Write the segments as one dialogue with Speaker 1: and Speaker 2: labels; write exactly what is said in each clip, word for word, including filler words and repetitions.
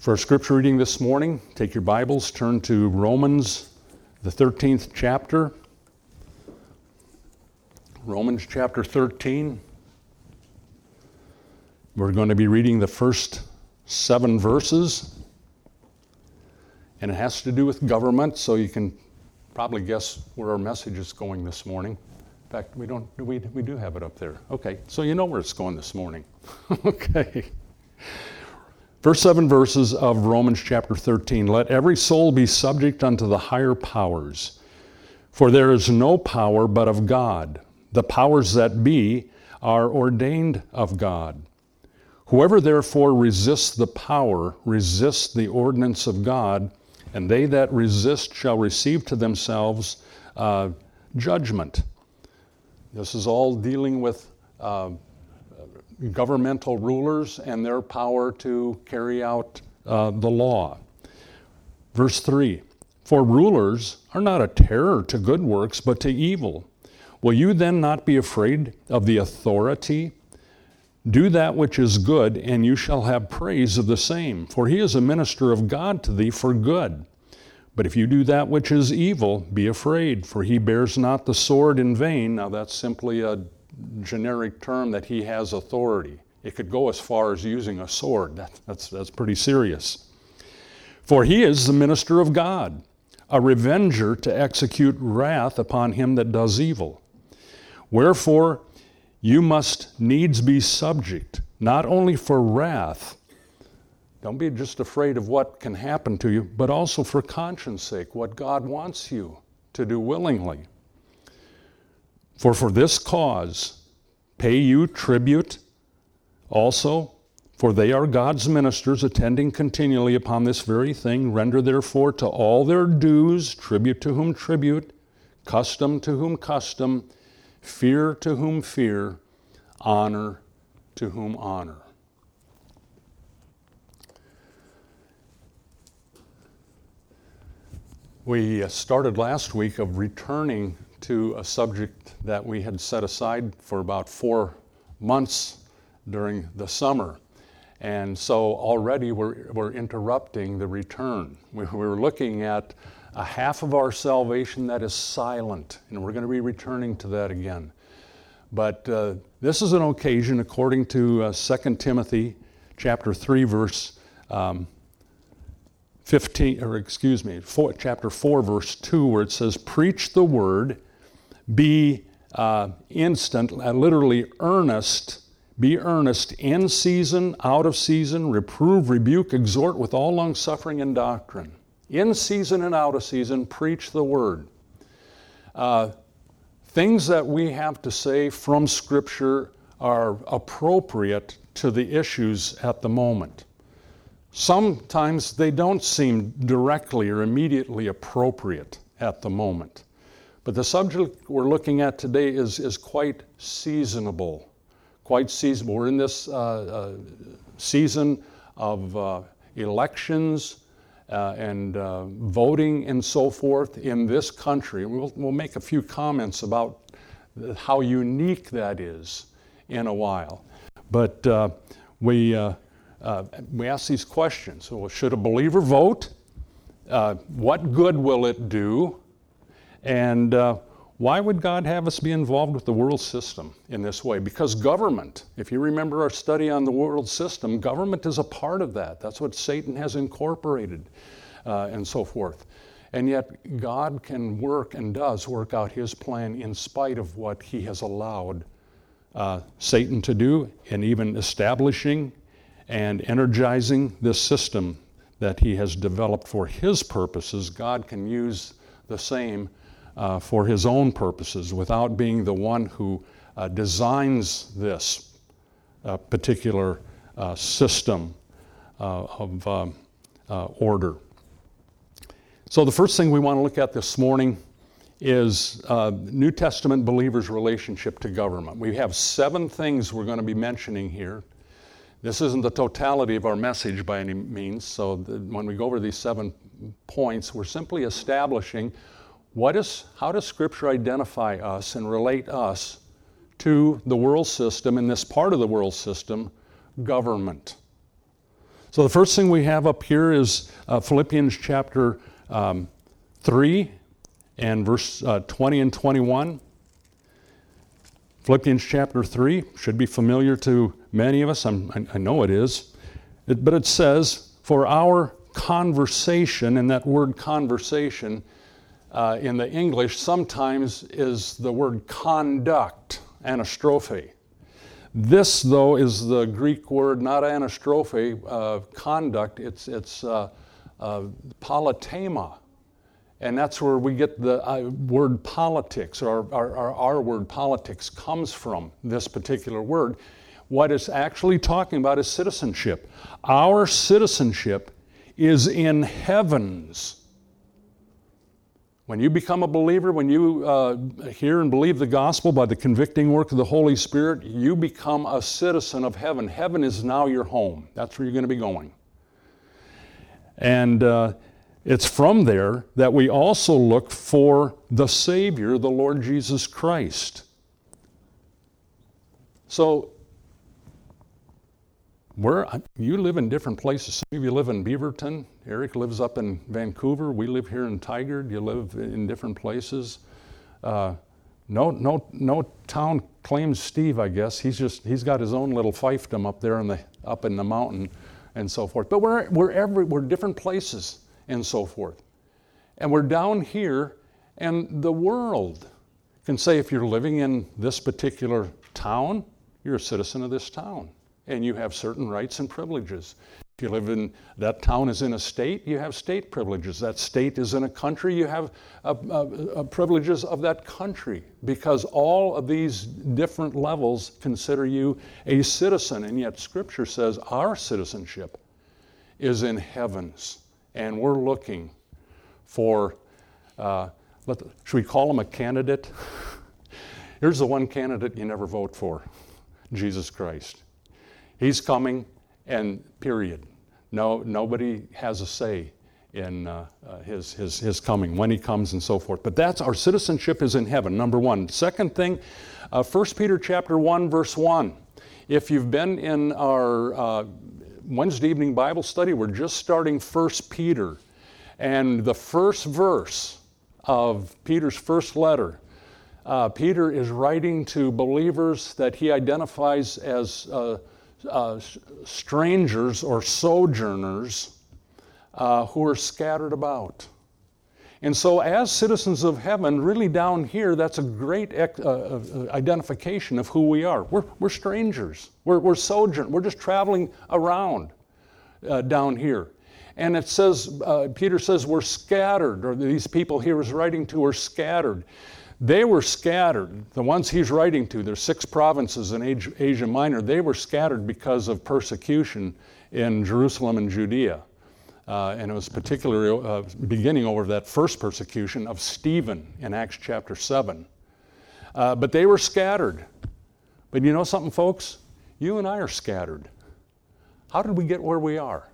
Speaker 1: For our scripture reading this morning, take your Bibles, turn to Romans, the thirteenth chapter. Romans chapter thirteen. We're going to be reading the first seven verses. And it has to do with government, so you can probably guess where our message is going this morning. In fact, we don't, we, we do have it up there. Okay, so you know where it's going this morning. Okay. First seven verses of Romans chapter thirteen. Let every soul be subject unto the higher powers, for there is no power but of God. The powers that be are ordained of God. Whoever therefore resists the power resists the ordinance of God, and they that resist shall receive to themselves uh, judgment. This is all dealing with uh, governmental rulers and their power to carry out uh, the law. Verse three, for rulers are not a terror to good works, but to evil. Will you then not be afraid of the authority? Do that which is good, and you shall have praise of the same, for he is a minister of God to thee for good. But if you do that which is evil, be afraid, for he bears not the sword in vain. Now that's simply a generic term that he has authority. It could go as far as using a sword. That, that's, that's pretty serious. For he is the minister of God, a revenger to execute wrath upon him that does evil. Wherefore, you must needs be subject, not only for wrath. Don't be just afraid of what can happen to you, but also for conscience sake, what God wants you to do willingly. For for this cause pay you tribute also, for they are God's ministers, attending continually upon this very thing. Render therefore to all their dues, tribute to whom tribute, custom to whom custom, fear to whom fear, honor to whom honor. We started last week of returning to a subject that we had set aside for about four months during the summer. And so already we're, we're interrupting the return. We, we're looking at a half of our salvation that is silent, and we're going to be returning to that again. But uh, this is an occasion, according to uh, Second Timothy chapter three, verse um, fifteen, or excuse me, four, chapter four, verse two, where it says, preach the word, be uh, instant, uh, literally earnest, be earnest, in season, out of season, reprove, rebuke, exhort with all long-suffering and doctrine. In season and out of season, preach the word. Uh, things that we have to say from Scripture are appropriate to the issues at the moment. Sometimes they don't seem directly or immediately appropriate at the moment. But the subject we're looking at today is, is quite seasonable. Quite seasonable. We're in this uh, uh, season of uh, elections uh, and uh, voting and so forth in this country. We'll, we'll make a few comments about how unique that is in a while. But uh, we, uh, uh, we ask these questions. So should a believer vote? Uh, what good will it do? And uh, why would God have us be involved with the world system in this way? Because government, if you remember our study on the world system, government is a part of that. That's what Satan has incorporated uh, and so forth. And yet God can work and does work out his plan in spite of what he has allowed uh, Satan to do, and even establishing and energizing this system that he has developed for his purposes. God can use the same Uh, for his own purposes without being the one who uh, designs this uh, particular uh, system uh, of um, uh, order. So the first thing we want to look at this morning is uh, New Testament believers' relationship to government. We have seven things we're going to be mentioning here. This isn't the totality of our message by any means, so the, when we go over these seven points, we're simply establishing What is, how does Scripture identify us and relate us to the world system, in this part of the world system, government? So the first thing we have up here is uh, Philippians chapter um, three and verse uh, twenty and twenty-one. Philippians chapter three should be familiar to many of us. I'm, I, I know it is. It, but it says, for our conversation, and that word conversation uh, in the English sometimes is the word conduct, anastrophe. This, though, is the Greek word, not anastrophe, uh, conduct. It's, it's uh, uh, politema. And that's where we get the uh, word politics, or our, our, our word politics comes from, this particular word. What it's actually talking about is citizenship. Our citizenship is in heavens. When you become a believer, when you uh, hear and believe the gospel by the convicting work of the Holy Spirit, you become a citizen of heaven. Heaven is now your home. That's where you're going to be going. And uh, it's from there that we also look for the Savior, the Lord Jesus Christ. So, Where you live in different places. Some of you live in Beaverton. Eric lives up in Vancouver. We live here in Tigard. You live in different places. Uh, no, no, no town claims Steve. I guess he's just he's got his own little fiefdom up there in the up in the mountain, and so forth. But we're we're every we're different places and so forth, and we're down here, and the world can say if you're living in this particular town, you're a citizen of this town. And you have certain rights and privileges. If you live in, that town is in a state, you have state privileges. That state is in a country, you have uh, uh, uh, privileges of that country. Because all of these different levels consider you a citizen. And yet Scripture says our citizenship is in heavens. And we're looking for, uh, let the, should we call him a candidate? Here's the one candidate you never vote for, Jesus Christ. He's coming, and period. No, nobody has a say in uh, uh, his, his, his coming, when he comes and so forth. But that's, our citizenship is in heaven, number one. Second thing, uh, First Peter chapter one, verse one. If you've been in our uh, Wednesday evening Bible study, we're just starting First Peter. And the first verse of Peter's first letter, uh, Peter is writing to believers that he identifies as uh, Uh, strangers or sojourners uh, who are scattered about. And so as citizens of heaven, really down here, that's a great uh, uh, identification of who we are. We're, we're strangers. We're, we're sojourners. We're just traveling around uh, down here. And it says, uh, Peter says we're scattered, or these people he was writing to are scattered. They were scattered. The ones he's writing to, there's six provinces in Asia Minor, they were scattered because of persecution in Jerusalem and Judea. Uh, and it was particularly uh, beginning over that first persecution of Stephen in Acts chapter seven. Uh, but they were scattered. But you know something, folks? You and I are scattered. How did we get where we are?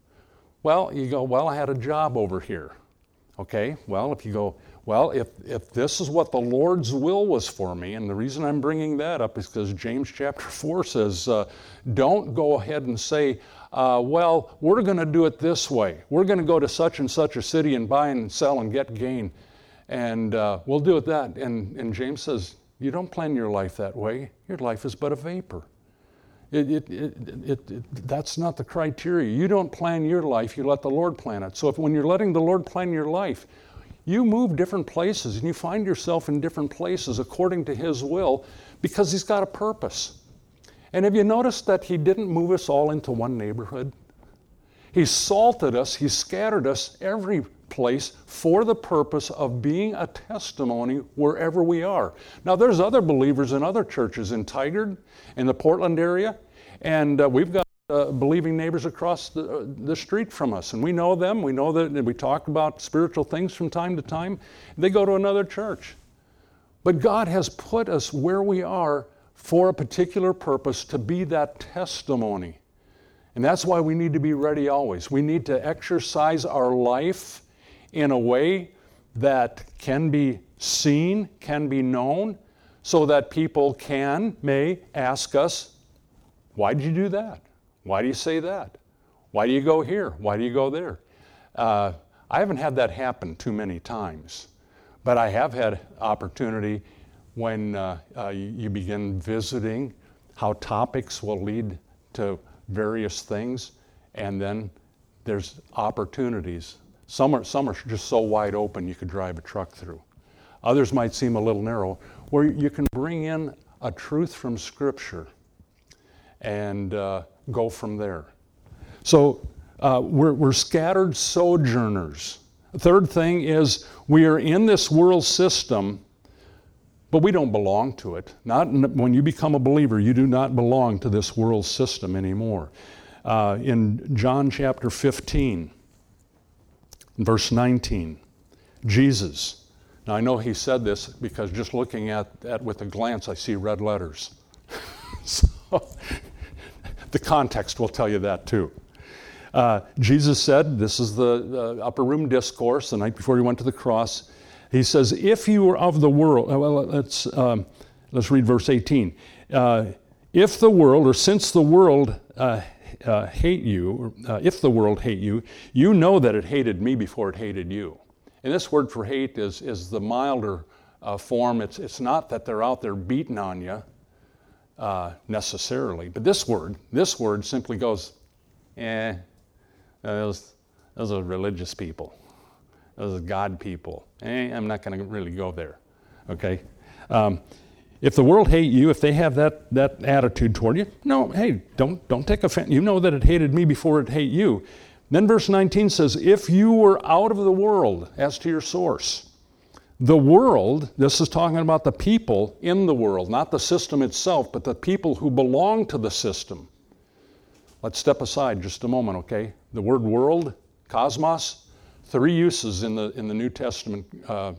Speaker 1: Well, you go, well, I had a job over here. Okay, well, if you go, well, if, if this is what the Lord's will was for me, and the reason I'm bringing that up is because James chapter four says, uh, don't go ahead and say, uh, well, we're going to do it this way. We're going to go to such and such a city and buy and sell and get gain, and uh, we'll do it that. And, and James says, you don't plan your life that way. Your life is but a vapor. It, it, it, it, it, that's not the criteria. You don't plan your life, you let the Lord plan it. So if when you're letting the Lord plan your life, you move different places and you find yourself in different places according to His will because He's got a purpose. And have you noticed that He didn't move us all into one neighborhood? He salted us, He scattered us every place for the purpose of being a testimony wherever we are. Now there's other believers in other churches in Tigard, in the Portland area, and uh, we've got uh, believing neighbors across the, uh, the street from us, and we know them. We know that we talk about spiritual things from time to time. They go to another church. But God has put us where we are for a particular purpose, to be that testimony. And that's why we need to be ready always. We need to exercise our life in a way that can be seen, can be known, so that people can, may ask us, why did you do that? Why do you say that? Why do you go here? Why do you go there? Uh, I haven't had that happen too many times, but I have had opportunity when uh, uh, you begin visiting, how topics will lead to various things, and then there's opportunities. Some are, some are just so wide open you could drive a truck through. Others might seem a little narrow, where you can bring in a truth from Scripture and uh, go from there. So uh, we're, we're scattered sojourners. The third thing is we are in this world system, but we don't belong to it. Not when you become a believer, you do not belong to this world system anymore. Uh, in John chapter fifteen, verse nineteen, Jesus. Now I know he said this because just looking at that with a glance, I see red letters. So the context will tell you that too. Uh, Jesus said, this is the uh, upper room discourse, the night before he went to the cross. He says, if you were of the world, well, let's, um, let's read verse eighteen. Uh, if the world, or since the world uh, uh, hate you, uh, if the world hate you, you know that it hated me before it hated you. And this word for hate is, is the milder uh, form. It's, it's not that they're out there beating on you uh, necessarily, but this word, this word simply goes, eh, those, those are religious people. Those are God people. Eh, I'm not going to really go there, okay? Um, if the world hate you, if they have that, that attitude toward you, no, hey, don't, don't take offense. You know that it hated me before it hate you. Then verse nineteen says, if you were out of the world, as to your source. The world, this is talking about the people in the world, not the system itself, but the people who belong to the system. Let's step aside just a moment, okay? The word world, cosmos, three uses in the in the New Testament uh,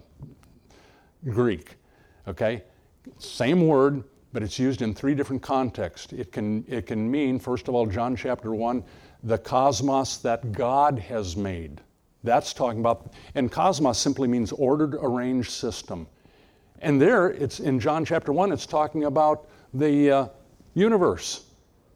Speaker 1: Greek, okay? Same word, but it's used in three different contexts. It can it can mean, first of all, John chapter one, the cosmos that God has made. That's talking about, and cosmos simply means ordered, arranged system. And there, it's in John chapter one, it's talking about the uh, universe.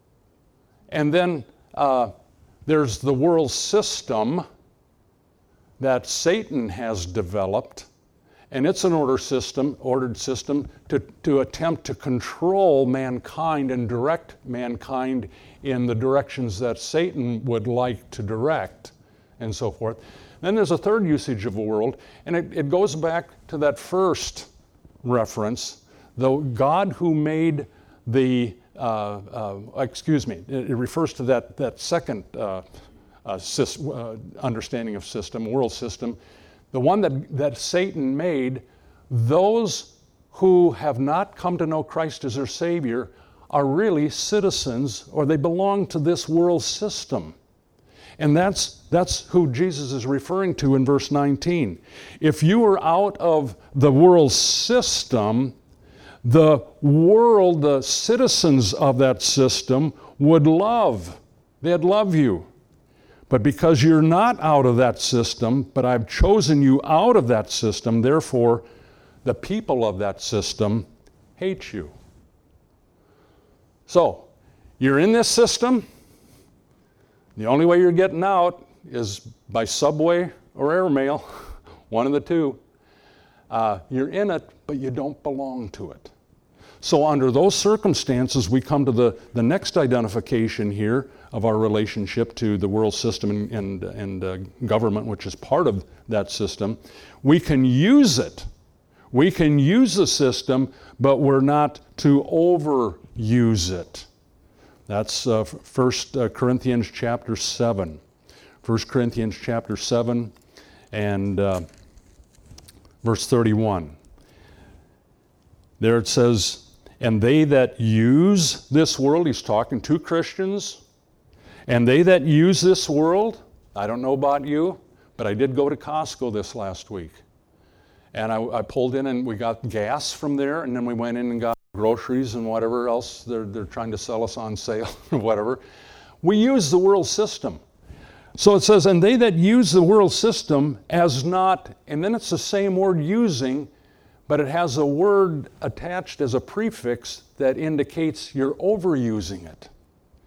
Speaker 1: And then uh, there's the world system that Satan has developed, and it's an order system, ordered system to, to attempt to control mankind and direct mankind in the directions that Satan would like to direct, and so forth. Then there's a third usage of the world, and it, it goes back to that first reference, the God who made the, uh, uh, excuse me, it, it refers to that, that second uh, uh, system, uh, understanding of system, world system, the one that, that Satan made. Those who have not come to know Christ as their Savior are really citizens, or they belong to this world system. And that's, that's who Jesus is referring to in verse nineteen. If you were out of the world system, the world, the citizens of that system would love, they'd love you. But because you're not out of that system, but I've chosen you out of that system, therefore the people of that system hate you. So, you're in this system. The only way you're getting out is by subway or airmail, one of the two. Uh, you're in it, but you don't belong to it. So under those circumstances, we come to the, the next identification here of our relationship to the world system and, and, and uh, government, which is part of that system. We can use it. We can use the system, but we're not to overuse it. That's uh, First Corinthians chapter seven. First Corinthians chapter seven and uh, verse thirty-one. There it says, and they that use this world, he's talking to Christians, and they that use this world, I don't know about you, but I did go to Costco this last week. And I, I pulled in and we got gas from there, and then we went in and got groceries and whatever else they're, they're trying to sell us on sale or whatever. We use the world system. So it says, and they that use the world system as not, and then it's the same word using, but it has a word attached as a prefix that indicates you're overusing it.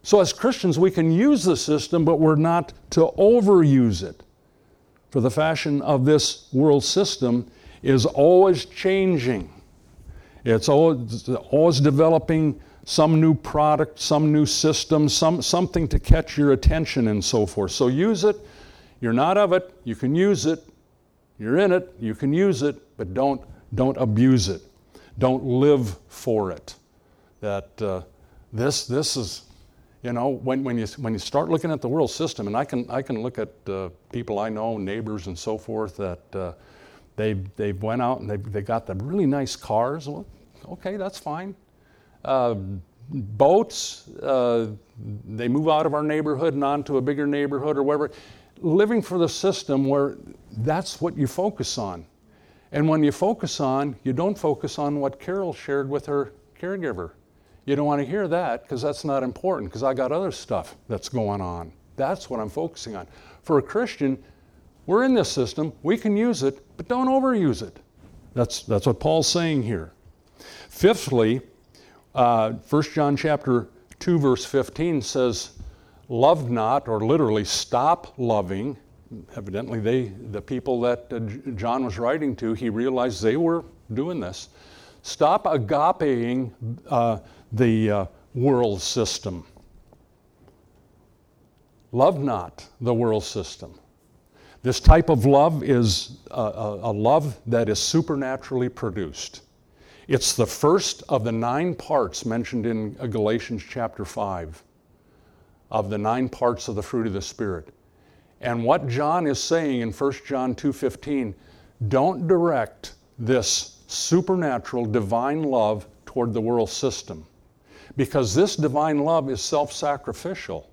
Speaker 1: So as Christians, we can use the system, but we're not to overuse it. For the fashion of this world system is always changing. It's always, always developing some new product, some new system, some, something to catch your attention and so forth. So use it. You're not of it. You can use it. You're in it. You can use it, but don't, don't abuse it. Don't live for it. That uh, this, this is, you know, when, when, you, when you start looking at the world system, and I can, I can look at uh, people I know, neighbors and so forth, that uh, they, they went out and they, they got the really nice cars. Well, okay, that's fine. Uh, boats, uh, they move out of our neighborhood and onto a bigger neighborhood or wherever. Living for the system where that's what you focus on. And when you focus on, you don't focus on what Carol shared with her caregiver. You don't want to hear that because that's not important because I got other stuff that's going on. That's what I'm focusing on. For a Christian, we're in this system, we can use it, but don't overuse it. That's, that's what Paul's saying here. Fifthly, uh, First John chapter two verse fifteen says, love not, or literally stop loving. Evidently, they, the people that uh, John was writing to, he realized they were doing this. Stop agapeing uh, the uh, world system. Love not the world system. This type of love is a, a, a love that is supernaturally produced. It's the first of the nine parts mentioned in Galatians chapter five, of the nine parts of the fruit of the Spirit. And what John is saying in First John two fifteen, don't direct this supernatural divine love toward the world system, because this divine love is self-sacrificial.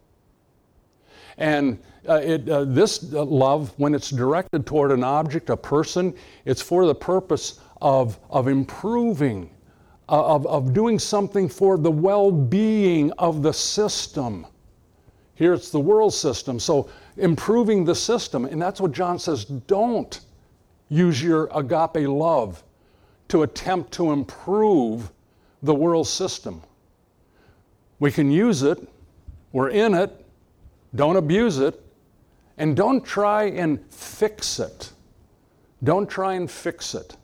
Speaker 1: And uh, it, uh, this uh, love, when it's directed toward an object, a person, it's for the purpose of, of improving, uh, of, of doing something for the well-being of the system. Here it's the world system, so improving the system. And that's what John says, don't use your agape love to attempt to improve the world system. We can use it, we're in it, don't abuse it, and don't try and fix it. Don't try and fix it.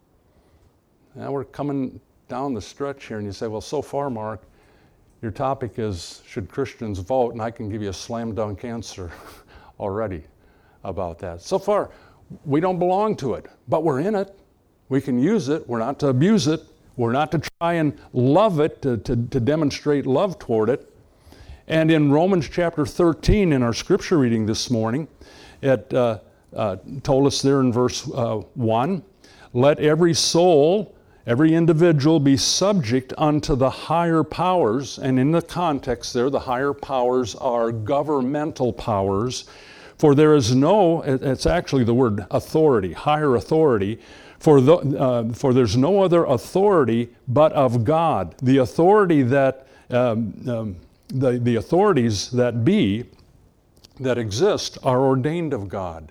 Speaker 1: Now we're coming down the stretch here, and you say, well, so far, Mark, your topic is, should Christians vote? And I can give you a slam dunk answer already about that. So far, we don't belong to it, but we're in it. We can use it. We're not to abuse it. We're not to try and love it, to, to, to demonstrate love toward it. And in Romans chapter thirteen, in our scripture reading this morning, it uh, uh, told us there in verse uh, one, let every soul, every individual be subject unto the higher powers. And in the context there, the higher powers are governmental powers. For there is no, it's actually the word authority, higher authority. For, the, uh, for there's no other authority but of God. The authority that, um, um, the, the authorities that be, that exist, are ordained of God.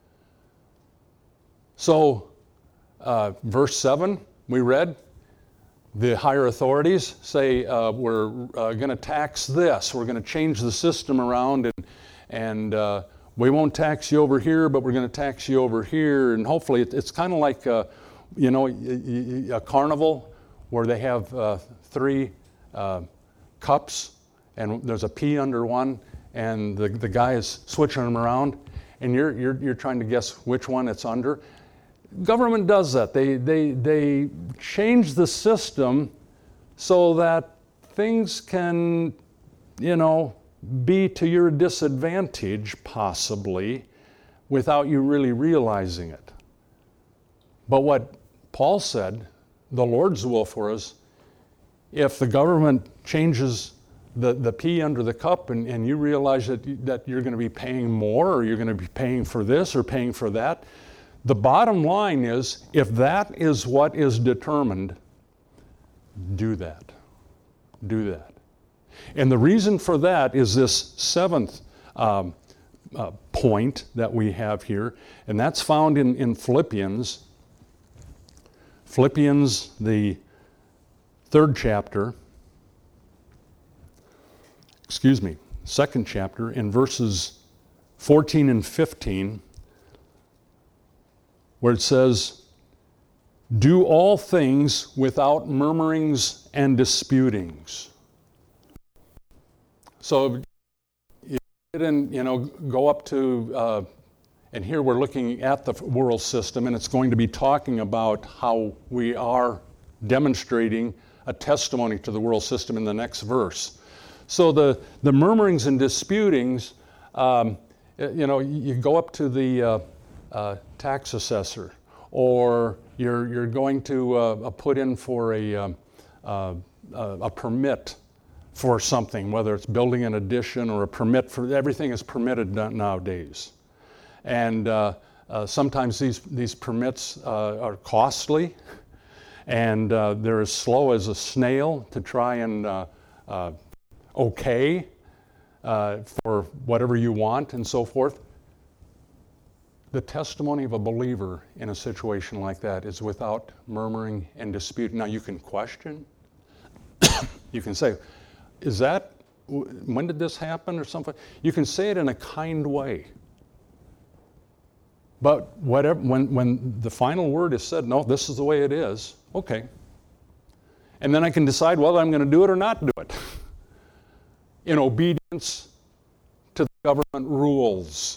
Speaker 1: So, uh, verse seven, we read, the higher authorities say, uh, we're uh, going to tax this, we're going to change the system around, and, and uh, we won't tax you over here, but we're going to tax you over here. And hopefully it, it's kind of like, uh, you know, a, a carnival where they have uh, three uh, cups, and there's a P under one, and the, the guy is switching them around, and you're, you're, you're trying to guess which one it's under. Government does that. They, they, they change the system so that things can, you know, be to your disadvantage, possibly, without you really realizing it. But what Paul said, the Lord's will for us, if the government changes the, the P under the cup and, and you realize that, that you're going to be paying more, or you're going to be paying for this or paying for that, the bottom line is, if that is what is determined, do that. Do that. And the reason for that is this seventh um, uh, point that we have here, and that's found in, in Philippians. Philippians, the third chapter. excuse me, second chapter, in verses fourteen and fifteen, where it says, "Do all things without murmurings and disputings." So you get in, you know, go up to, uh, and here we're looking at the world system, and it's going to be talking about how we are demonstrating a testimony to the world system in the next verse. So the, the murmurings and disputings, um, you know, you go up to the uh, uh, tax assessor, or you're you're going to uh, put in for a um, uh, a permit for something, whether it's building an addition or a permit for everything is permitted nowadays, and uh, uh, sometimes these these permits uh, are costly, and uh, they're as slow as a snail to try and uh, uh, okay uh, for whatever you want and so forth. The testimony of a believer in a situation like that is without murmuring and dispute. Now you can question. You can say, is that, when did this happen or something? You can say it in a kind way. But whatever, when, when the final word is said, no, this is the way it is, okay. And then I can decide whether I'm going to do it or not do it in obedience to the government rules.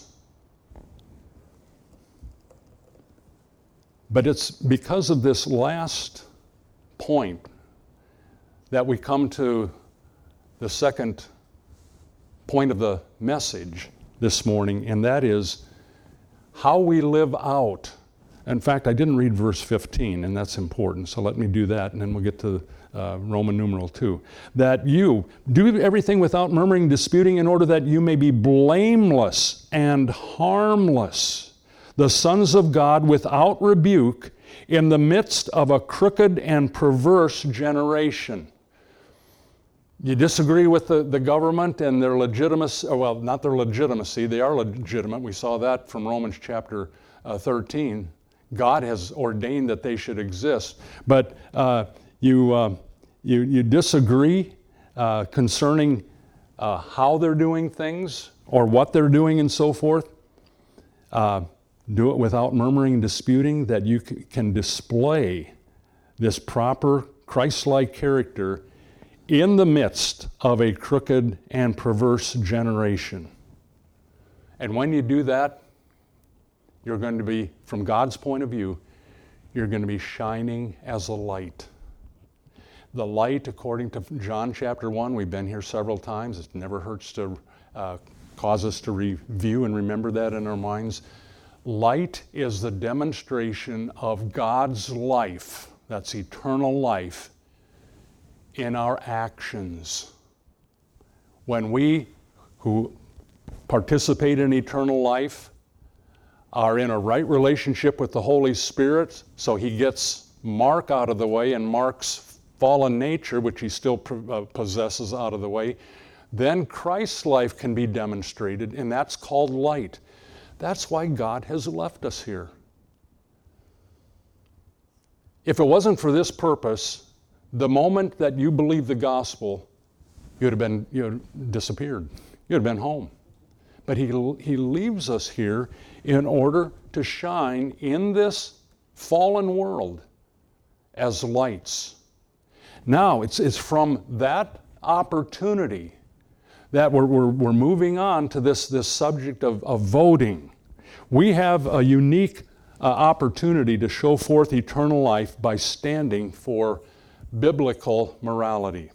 Speaker 1: But it's because of this last point that we come to the second point of the message this morning, and that is how we live out. In fact, I didn't read verse fifteen, and that's important, so let me do that, and then we'll get to uh, Roman numeral two. That you do everything without murmuring, disputing, in order that you may be blameless and harmless, the sons of God without rebuke, in the midst of a crooked and perverse generation. You disagree with the, the government and their legitimacy, well, not their legitimacy, they are legitimate. We saw that from Romans chapter uh, thirteen. God has ordained that they should exist. But uh, you, uh, you, you disagree uh, concerning uh, how they're doing things or what they're doing and so forth. Uh, Do it without murmuring and disputing, that you c- can display this proper Christ-like character in the midst of a crooked and perverse generation. And when you do that, you're going to be, from God's point of view, you're going to be shining as a light. The light, according to John chapter one, we've been here several times. It never hurts to uh, cause us to review and remember that in our minds. Light is the demonstration of God's life, that's eternal life, in our actions. When we who participate in eternal life are in a right relationship with the Holy Spirit, so He gets Mark out of the way and Mark's fallen nature, which he still possesses, out of the way, then Christ's life can be demonstrated, and that's called light. That's why God has left us here. If it wasn't for this purpose, the moment that you believed the gospel, you'd have been, you'd have disappeared. You'd have been home. But he, he leaves us here in order to shine in this fallen world as lights. Now, it's, it's from that opportunity that we're, we're, we're moving on to this, this subject of, of voting. We have a unique uh, opportunity to show forth eternal life by standing for biblical morality.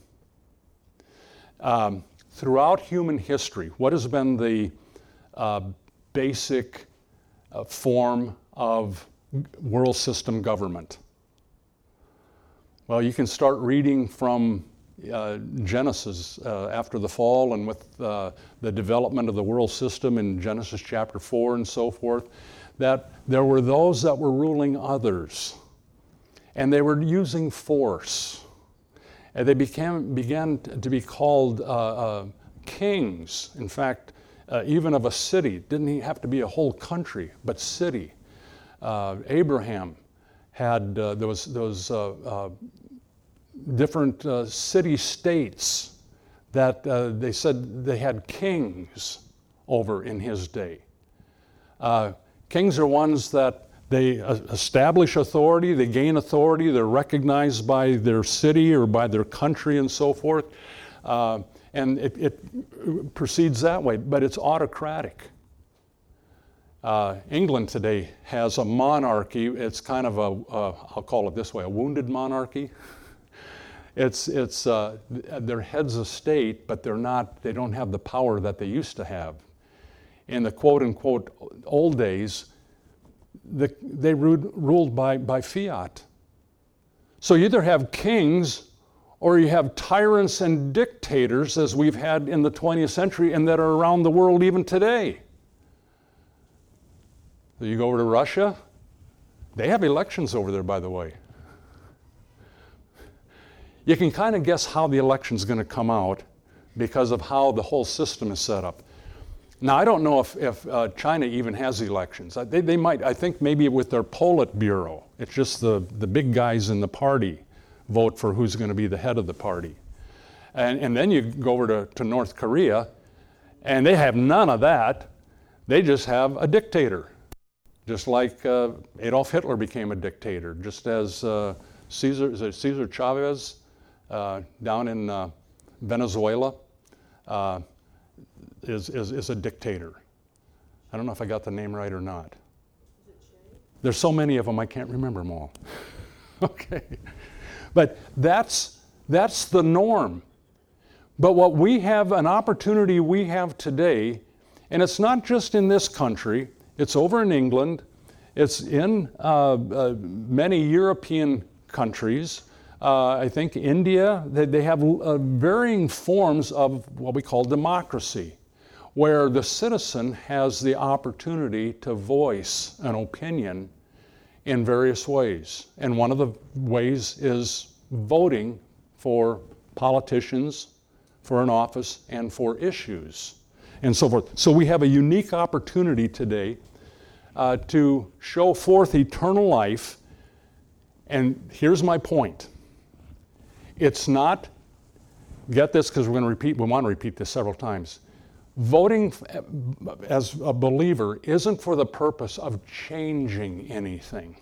Speaker 1: Um, throughout human history, what has been the uh, basic uh, form of world system government? Well, you can start reading from uh, Genesis uh, after the fall, and with uh, the development of the world system in Genesis chapter four and so forth, that there were those that were ruling others, and they were using force. And they became, began to be called uh, uh, kings. In fact, uh, even of a city. Didn't have to be a whole country, but city. Uh, Abraham had uh, those, those uh, uh, different uh, city-states that uh, they said they had kings over in his day. Uh, kings are ones that they establish authority, they gain authority, they're recognized by their city or by their country and so forth. Uh, and it, it proceeds that way, but it's autocratic. Uh, England today has a monarchy. It's kind of a, uh, I'll call it this way, a wounded monarchy. It's, it's, uh, they're heads of state, but they're not, they don't have the power that they used to have. In the quote unquote old days, the, they ruled, ruled by, by fiat. So you either have kings or you have tyrants and dictators, as we've had in the twentieth century and that are around the world even today. So you go over to Russia, they have elections over there, by the way. You can kind of guess how the election's going to come out because of how the whole system is set up. Now, I don't know if, if uh, China even has elections. They, they might, I think maybe with their Politburo. It's just the, the big guys in the party vote for who's going to be the head of the party. And, and then you go over to, to North Korea, and they have none of that. They just have a dictator. Just like uh, Adolf Hitler became a dictator, just as uh, Cesar, is it Cesar Chavez uh, down in uh, Venezuela uh, is, is, is a dictator. I don't know if I got the name right or not. There's so many of them, I can't remember them all. Okay. But that's, that's the norm. But what we have, an opportunity we have today, and it's not just in this country, it's over in England, it's in uh, uh, many European countries. Uh, I think India, they, they have uh, varying forms of what we call democracy, where the citizen has the opportunity to voice an opinion in various ways. And one of the ways is voting for politicians, for an office, and for issues, and so forth. So we have a unique opportunity today uh, to show forth eternal life. And here's my point. It's not, get this because we're going to repeat, we want to repeat this several times. Voting as a believer isn't for the purpose of changing anything.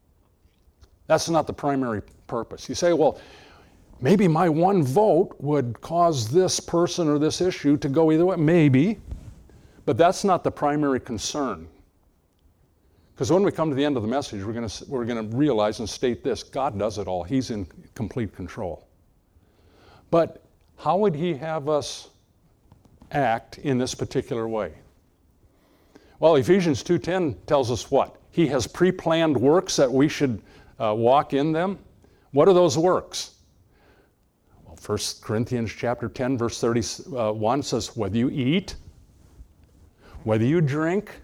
Speaker 1: That's not the primary purpose. You say, well, maybe my one vote would cause this person or this issue to go either way. Maybe, but that's not the primary concern. Because when we come to the end of the message, we're going to, we're going to realize and state this: God does it all. He's in complete control. But how would He have us act in this particular way? Well, Ephesians two ten tells us what? He has pre-planned works that we should uh, walk in them. What are those works? Well, First Corinthians chapter ten, verse thirty-one says, whether you eat, whether you drink,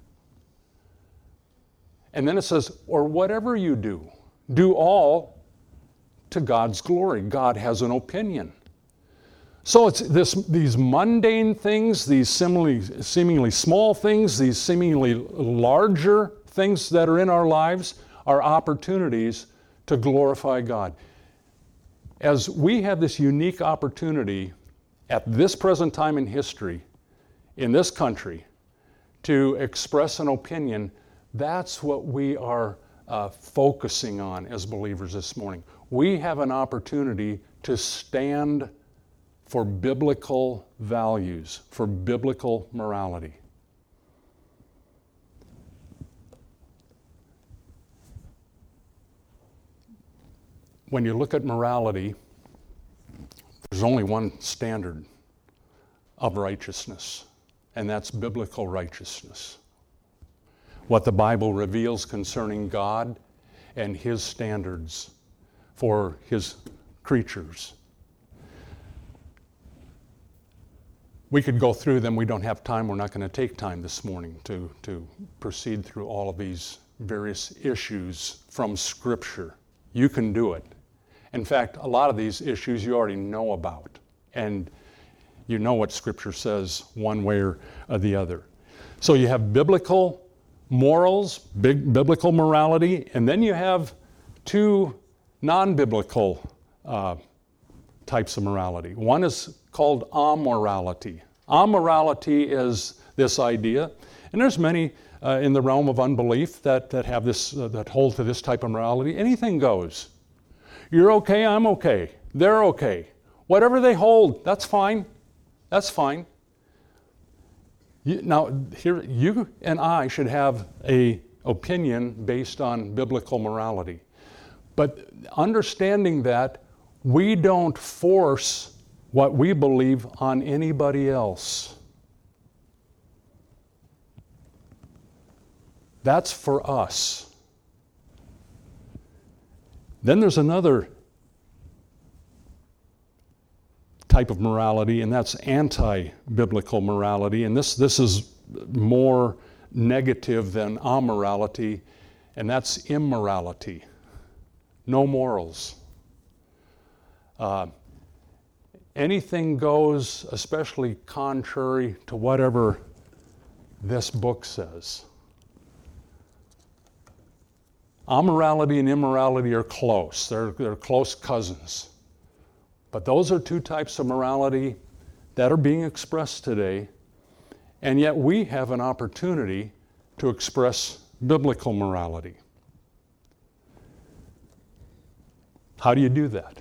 Speaker 1: and then it says, or whatever you do, do all to God's glory. God has an opinion. So it's this, these mundane things, these seemingly, seemingly small things, these seemingly larger things that are in our lives are opportunities to glorify God. As we have this unique opportunity at this present time in history, in this country, to express an opinion, that's what we are uh, focusing on as believers this morning. We have an opportunity to stand for biblical values, for biblical morality. When you look at morality, there's only one standard of righteousness, and that's biblical righteousness. What the Bible reveals concerning God and His standards for His creatures. We could go through them. We don't have time. We're not going to take time this morning to, to proceed through all of these various issues from Scripture. You can do it. In fact, a lot of these issues you already know about, and you know what Scripture says one way or the other. So you have biblical morals, big biblical morality, and then you have two non-biblical uh, types of morality. One is called amorality. Amorality is this idea, and there's many uh, in the realm of unbelief that, that have this, uh, that hold to this type of morality. Anything goes. You're okay, I'm okay. They're okay. Whatever they hold, that's fine. That's fine. You, now, here, you and I should have a opinion based on biblical morality. But understanding that we don't force what we believe on anybody else. That's for us. Then there's another type of morality, and that's anti-biblical morality. And this, this is more negative than amorality, and that's immorality. No morals. Uh, anything goes, especially contrary to whatever this book says. Amorality and immorality are close. They're, they're close cousins. But those are two types of morality that are being expressed today, and yet we have an opportunity to express biblical morality. How do you do that?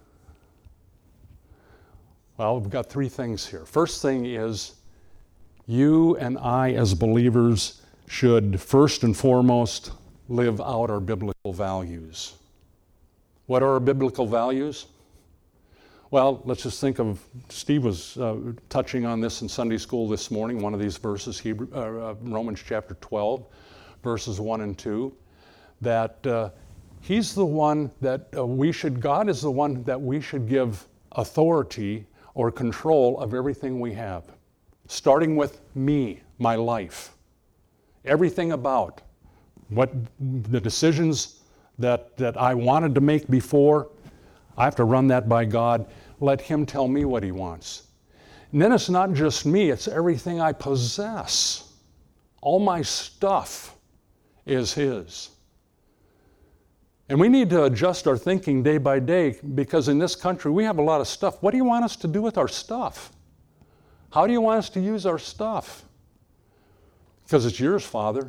Speaker 1: Well, we've got three things here. First thing is, you and I as believers should first and foremost live out our biblical values. What are our biblical values? Well, let's just think of, Steve was uh, touching on this in Sunday school this morning, one of these verses, Hebrew, uh, uh, Romans chapter twelve, verses one and two, that uh, he's the one that uh, we should, God is the one that we should give authority or control of everything we have, starting with me, my life, everything about what the decisions that, that I wanted to make before, I have to run that by God. Let Him tell me what He wants. And then it's not just me, it's everything I possess. All my stuff is His. And we need to adjust our thinking day by day, because in this country we have a lot of stuff. What do you want us to do with our stuff? How do you want us to use our stuff? Because it's yours, Father.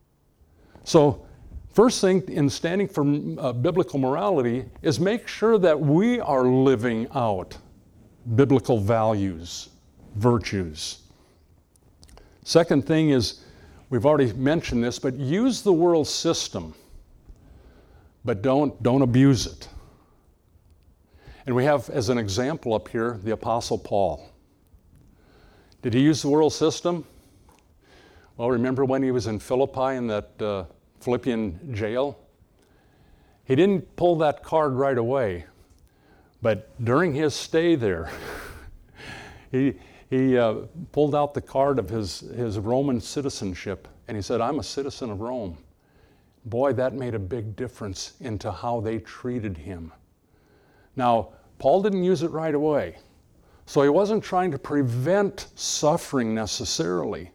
Speaker 1: So, first thing in standing for uh, biblical morality is make sure that we are living out biblical values, virtues. Second thing is, we've already mentioned this, but use the world system, but don't, don't abuse it. And we have, as an example up here, the Apostle Paul. Did he use the world system? Well, remember when he was in Philippi in that uh, Philippian jail? He didn't pull that card right away, but during his stay there, he, he uh, pulled out the card of his, his Roman citizenship, and he said, I'm a citizen of Rome. Boy, that made a big difference into how they treated him. Now, Paul didn't use it right away, so he wasn't trying to prevent suffering necessarily,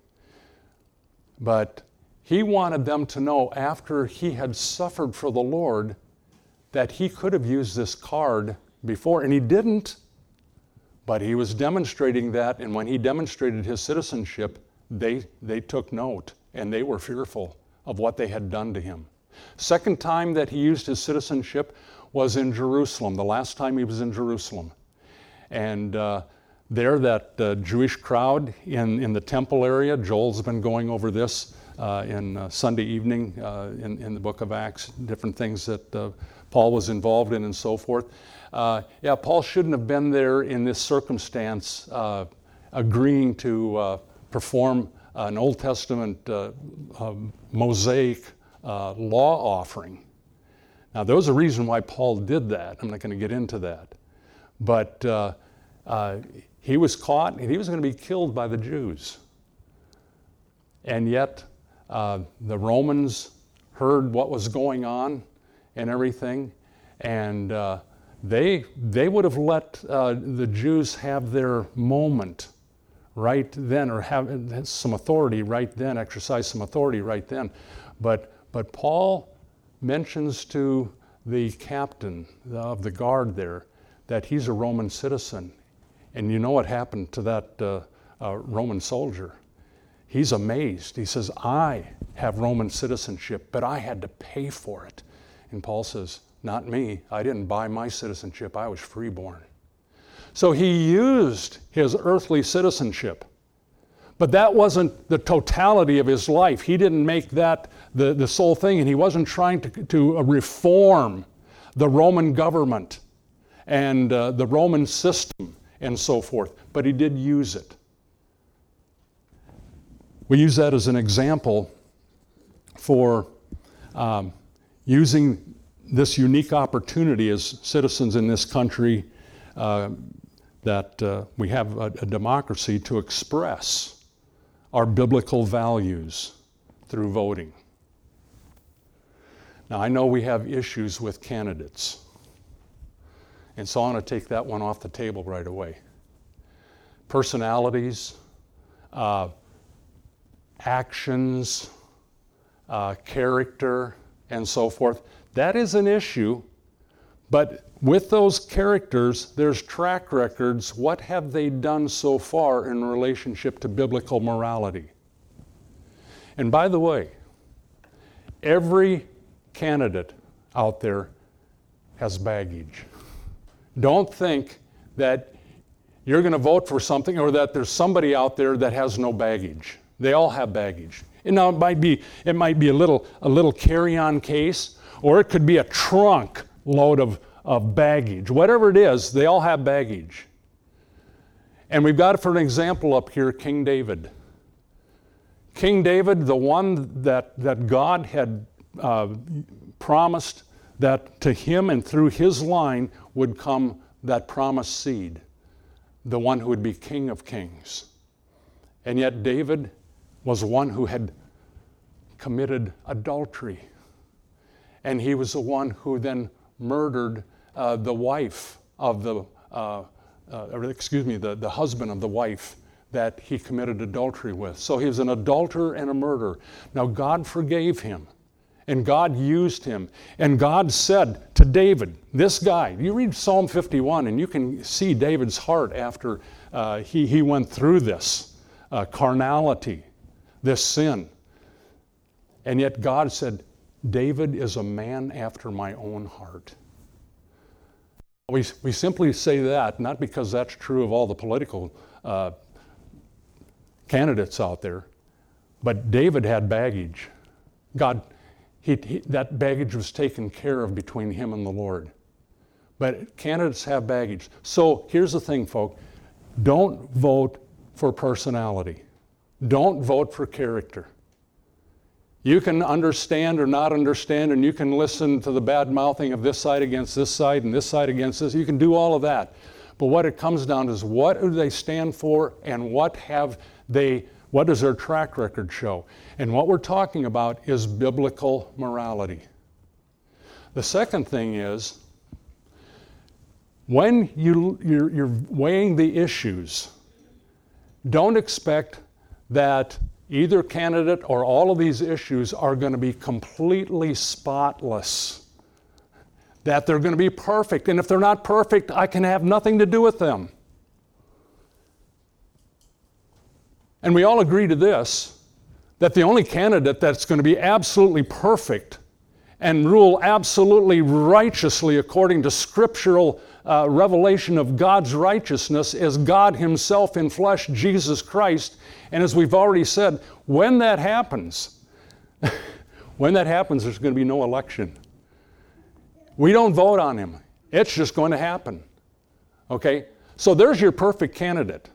Speaker 1: but he wanted them to know after he had suffered for the Lord that he could have used this card before, and he didn't, but he was demonstrating that, and when he demonstrated his citizenship, they, they took note, and they were fearful of what they had done to him. Second time that he used his citizenship was in Jerusalem, the last time he was in Jerusalem. And uh, there, that uh, Jewish crowd in, in the temple area, Joel's been going over this uh, in uh, Sunday evening uh, in, in the book of Acts, different things that uh, Paul was involved in and so forth. Uh, yeah, Paul shouldn't have been there in this circumstance, uh, agreeing to uh, perform an Old Testament uh, uh, Mosaic uh, law offering. Now, there was a reason why Paul did that. I'm not going to get into that. But uh, uh, he was caught, and he was going to be killed by the Jews. And yet, uh, the Romans heard what was going on and everything, and uh, they, they would have let uh, the Jews have their moment right then, or have some authority right then, exercise some authority right then. But, but Paul mentions to the captain of the guard there that he's a Roman citizen. And you know what happened to that uh, uh, Roman soldier? He's amazed. He says, I have Roman citizenship, but I had to pay for it. And Paul says, not me. I didn't buy my citizenship. I was freeborn. So he used his earthly citizenship. But that wasn't the totality of his life. He didn't make that the, the sole thing, and he wasn't trying to, to reform the Roman government and uh, the Roman system and so forth. But he did use it. We use that as an example for um, using this unique opportunity as citizens in this country uh, that uh, we have a, a democracy to express our biblical values through voting. Now, I know we have issues with candidates, and so I want to take that one off the table right away. Personalities, uh, actions, uh, character, and so forth. That is an issue, but with those characters, there's track records. What have they done so far in relationship to biblical morality? And by the way, every candidate out there has baggage. Don't think that you're going to vote for something or that there's somebody out there that has no baggage. They all have baggage. And now it might be it might be a little a little carry-on case, or it could be a trunk load of, of baggage. Whatever it is, they all have baggage. And we've got, for an example up here, King David. King David, the one that, that God had uh, promised that to him and through his line would come that promised seed, the one who would be King of Kings. And yet David was one who had committed adultery. And he was the one who then murdered uh, the wife of the, uh, uh, or excuse me, the, the husband of the wife that he committed adultery with. So he was an adulterer and a murderer. Now God forgave him, and God used him. And God said to David, this guy, you read Psalm fifty-one, and you can see David's heart after uh, he, he went through this uh, carnality, this sin. And yet God said, David is a man after my own heart. We, we simply say that, not because that's true of all the political uh, candidates out there, but David had baggage. God, he, he, that baggage was taken care of between him and the Lord. But candidates have baggage. So here's the thing, folks. Don't vote for personality. Don't vote for character. You can understand or not understand, and you can listen to the bad mouthing of this side against this side and this side against this. You can do all of that. But what it comes down to is, what do they stand for, and what have they, what does their track record show? And what we're talking about is biblical morality. The second thing is, when you, you're, you're weighing the issues, don't expect that either candidate or all of these issues are going to be completely spotless, that they're going to be perfect. And if they're not perfect, I can have nothing to do with them. And we all agree to this, that the only candidate that's going to be absolutely perfect and rule absolutely righteously according to scriptural uh, revelation of God's righteousness is God Himself in flesh, Jesus Christ. And as we've already said, when that happens, when that happens, there's going to be no election. We don't vote on Him. It's just going to happen. Okay? So there's your perfect candidate.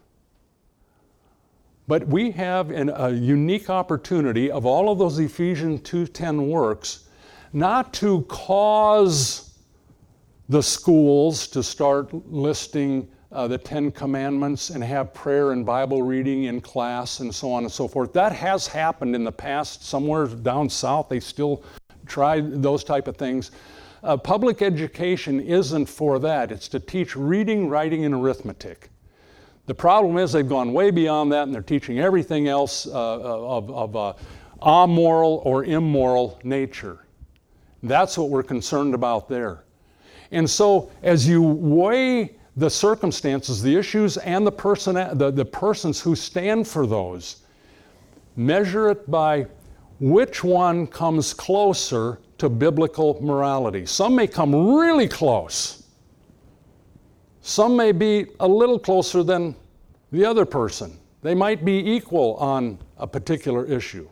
Speaker 1: But we have an, a unique opportunity of all of those Ephesians two ten works, not to cause the schools to start listing uh, the Ten Commandments and have prayer and Bible reading in class and so on and so forth. That has happened in the past. Somewhere down south, they still try those type of things. Uh, public education isn't for that. It's to teach reading, writing, and arithmetic. The problem is they've gone way beyond that, and they're teaching everything else uh, of, of uh, amoral or immoral nature. That's what we're concerned about there. And so as you weigh the circumstances, the issues, and the, person, the, the persons who stand for those. Measure it by which one comes closer to biblical morality. Some may come really close. Some may be a little closer than the other person. They might be equal on a particular issue.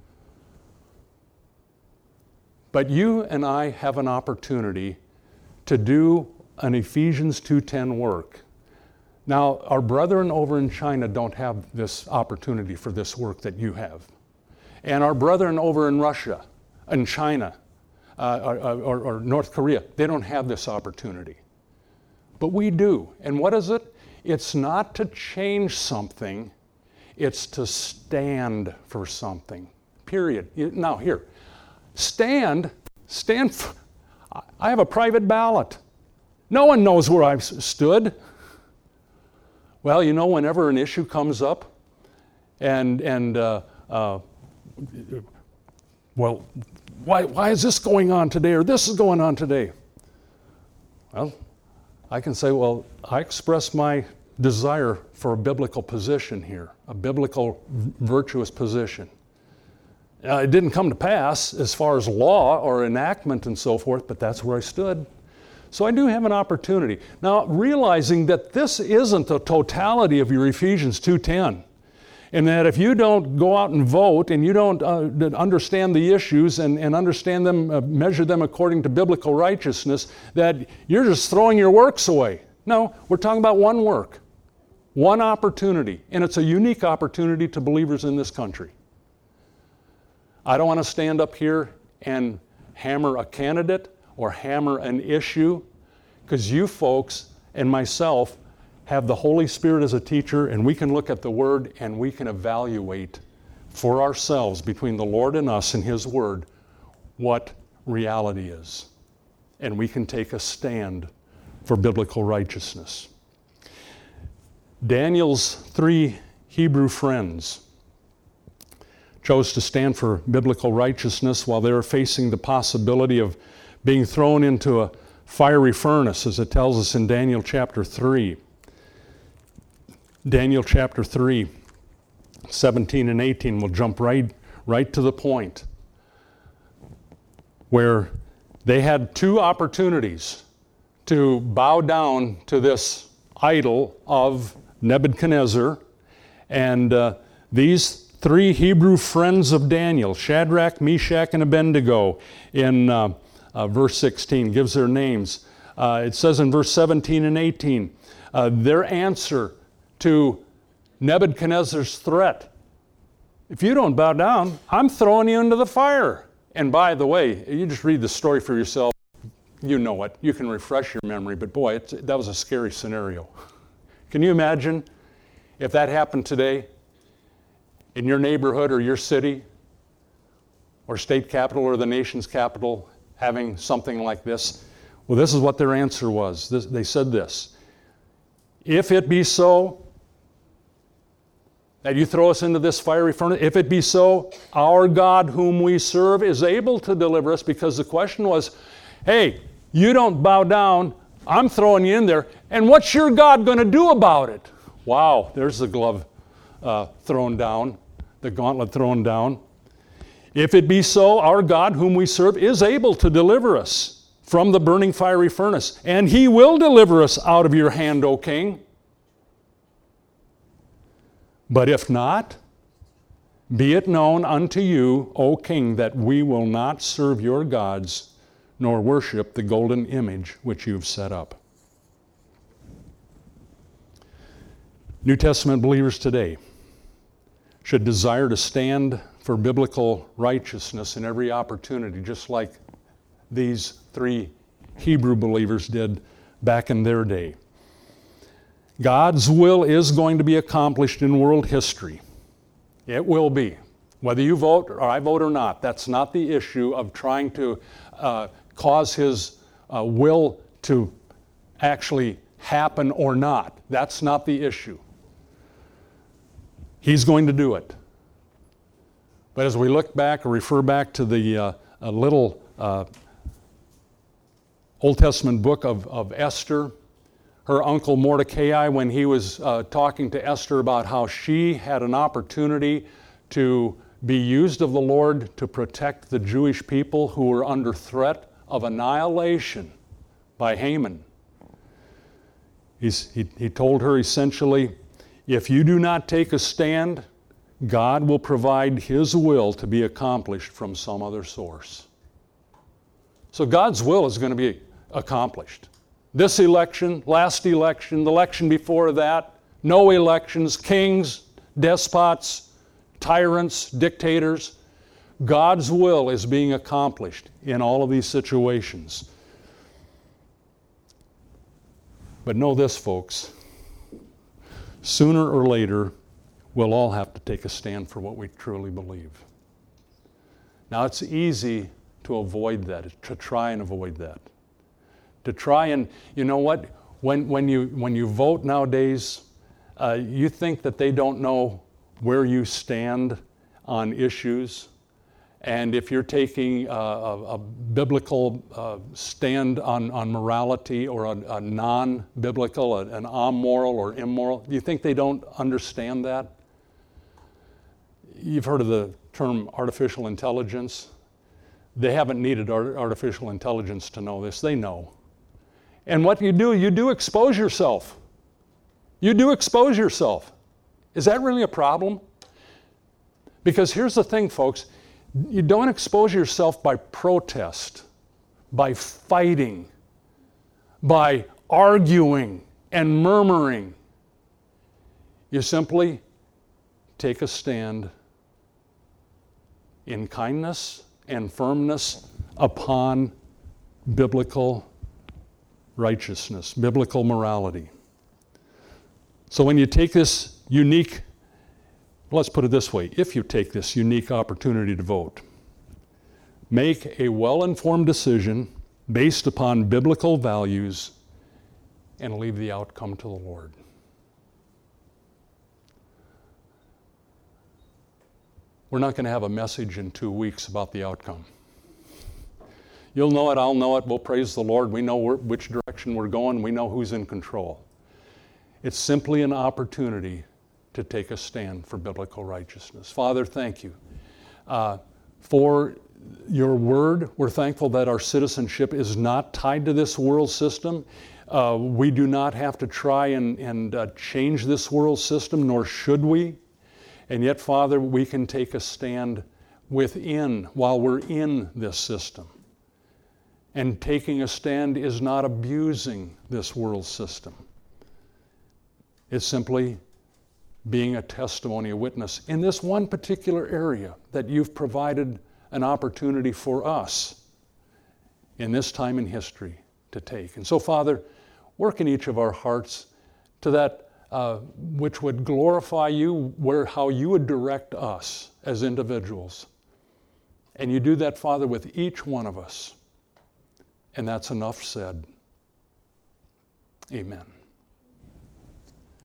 Speaker 1: But you and I have an opportunity to do an Ephesians two ten work. Now, our brethren over in China don't have this opportunity for this work that you have. And our brethren over in Russia and China uh, or, or, or North Korea, they don't have this opportunity. But we do. And what is it? It's not to change something, it's to stand for something. Period. Now, here, stand, stand for, I have a private ballot. No one knows where I've stood. Well, you know, whenever an issue comes up, and and uh, uh, well, why why is this going on today, or this is going on today? Well, I can say, well, I express my desire for a biblical position here, a biblical virtuous position. Uh, it didn't come to pass as far as law or enactment and so forth, but that's where I stood. So I do have an opportunity. Now, realizing that this isn't the totality of your Ephesians two ten, and that if you don't go out and vote and you don't uh, understand the issues and, and understand them, uh, measure them according to biblical righteousness, that you're just throwing your works away. No, we're talking about one work, one opportunity, and it's a unique opportunity to believers in this country. I don't want to stand up here and hammer a candidate or hammer an issue, because you folks and myself have the Holy Spirit as a teacher, and we can look at the Word and we can evaluate for ourselves between the Lord and us and His Word what reality is. And we can take a stand for biblical righteousness. Daniel's three Hebrew friends chose to stand for biblical righteousness while they were facing the possibility of being thrown into a fiery furnace, as it tells us in Daniel chapter three. Daniel chapter three, seventeen and eighteen, will jump right, right to the point where they had two opportunities to bow down to this idol of Nebuchadnezzar, and uh, these three Hebrew friends of Daniel, Shadrach, Meshach, and Abednego, in uh, uh, verse sixteen, gives their names. Uh, it says in verse seventeen and eighteen, uh, their answer to Nebuchadnezzar's threat: if you don't bow down, I'm throwing you into the fire. And by the way, you just read the story for yourself. You know it. You can refresh your memory, but boy, it's, that was a scary scenario. Can you imagine if that happened today in your neighborhood or your city or state capital or the nation's capital, having something like this? Well, this is what their answer was. This, they said this: if it be so that you throw us into this fiery furnace, if it be so, our God whom we serve is able to deliver us. Because the question was, hey, you don't bow down, I'm throwing you in there, and what's your God going to do about it? Wow, there's the glove uh, thrown down, the gauntlet thrown down. If it be so, our God whom we serve is able to deliver us from the burning fiery furnace, and He will deliver us out of your hand, O King. But if not, be it known unto you, O King, that we will not serve your gods, nor worship the golden image which you've set up. New Testament believers today should desire to stand for biblical righteousness in every opportunity, just like these three Hebrew believers did back in their day. God's will is going to be accomplished in world history. It will be. Whether you vote or I vote or not, that's not the issue of trying to uh, cause His uh, will to actually happen or not. That's not the issue. He's going to do it. But as we look back or refer back to the uh, a little uh, Old Testament book of, of Esther, her uncle Mordecai when he was uh, talking to Esther about how she had an opportunity to be used of the Lord to protect the Jewish people who were under threat of annihilation by Haman. He's, he, he told her essentially, if you do not take a stand, God will provide His will to be accomplished from some other source. So God's will is going to be accomplished. This election, last election, the election before that, no elections, kings, despots, tyrants, dictators. God's will is being accomplished in all of these situations. But know this, folks. Sooner or later, we'll all have to take a stand for what we truly believe. Now, it's easy to avoid that, to try and avoid that. To try and, you know what, when, when, you, when you vote nowadays, uh, you think that they don't know where you stand on issues. And if you're taking a, a, a biblical uh, stand on, on morality or a, a non-biblical, a, an amoral or immoral, do you think they don't understand that? You've heard of the term artificial intelligence. They haven't needed art- artificial intelligence to know this. They know. And what you do, you do expose yourself. You do expose yourself. Is that really a problem? Because here's the thing, folks. You don't expose yourself by protest, by fighting, by arguing and murmuring. You simply take a stand in kindness and firmness upon biblical righteousness, biblical morality. So when you take this unique, let's put it this way, if you take this unique opportunity to vote, make a well-informed decision based upon biblical values and leave the outcome to the Lord. We're not going to have a message in two weeks about the outcome. You'll know it, I'll know it, we'll praise the Lord. We know which direction we're going, we know who's in control. It's simply an opportunity to take a stand for biblical righteousness. Father, thank you uh, for your word. We're thankful that our citizenship is not tied to this world system. Uh, we do not have to try and, and uh, change this world system, nor should we. And yet, Father, we can take a stand within while we're in this system. And taking a stand is not abusing this world system. It's simply being a testimony, a witness in this one particular area that you've provided an opportunity for us in this time in history to take. And so, Father, work in each of our hearts to that uh, which would glorify you, where how you would direct us as individuals. And you do that, Father, with each one of us. And that's enough said. Amen.